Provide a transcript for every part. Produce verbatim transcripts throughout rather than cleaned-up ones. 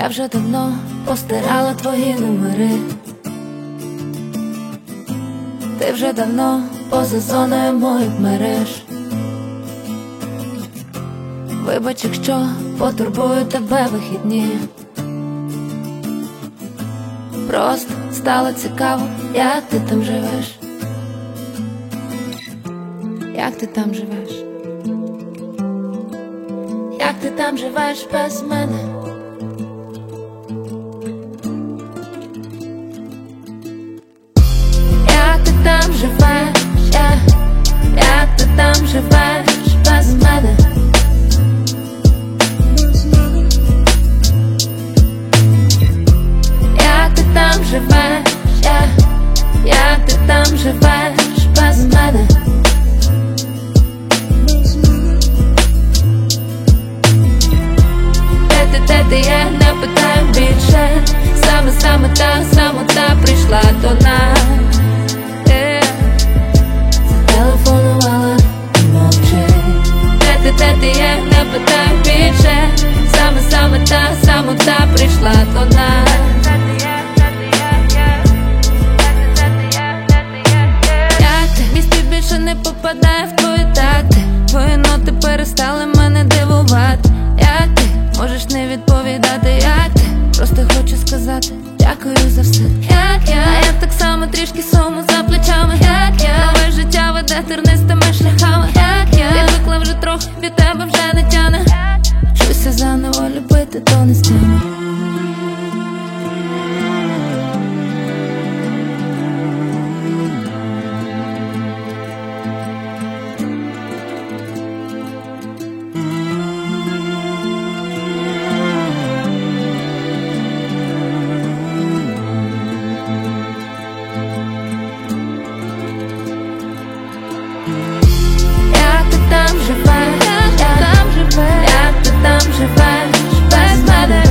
Я вже давно постирала твої номери. Ти вже давно поза зоною моїх мереж. Вибач, якщо потурбую тебе вихідні. Просто стало цікаво, як ти там живеш. Як ти там живеш? Як ти там живеш без мене? Як ти там живеш? Yeah. Як ти там живеш без мене? Як ти там живеш? Yeah. Як ти там живеш без мене? Де ти є, не питаю більше. Саме, саме та, самота прийшла до нас. yeah. Зателефонувала і мовчи. Де ти, де ти є, не питаю більше. Саме, саме та, самота прийшла до нас. Як ти? Мій спів більше не попадає в твої такти. Твої ноти перестали мене дивувати. Як ти? Можеш не відповідати, як ти? Просто хочу сказати дякую за все. Як я, а я так само трішки суму за плечами. Як я, нове життя веде тернистими шляхами. Як я, відвикла вже трохи, від тебе вже не тяне. Вчуся заново любити, то не з тими. Як ти там живеш? Як ти там живеш без мене?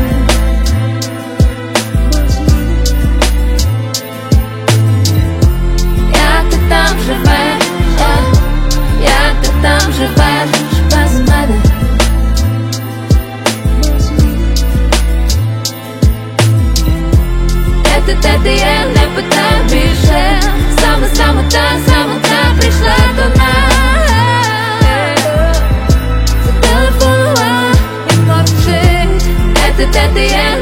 Як ти там живеш? Як ти там живеш без мене? Де ти, де ти є, не питаю більше. Саме, саме та, саме та прийшла до нас. Зателефонувала і мовчить. Де ти, де ти є?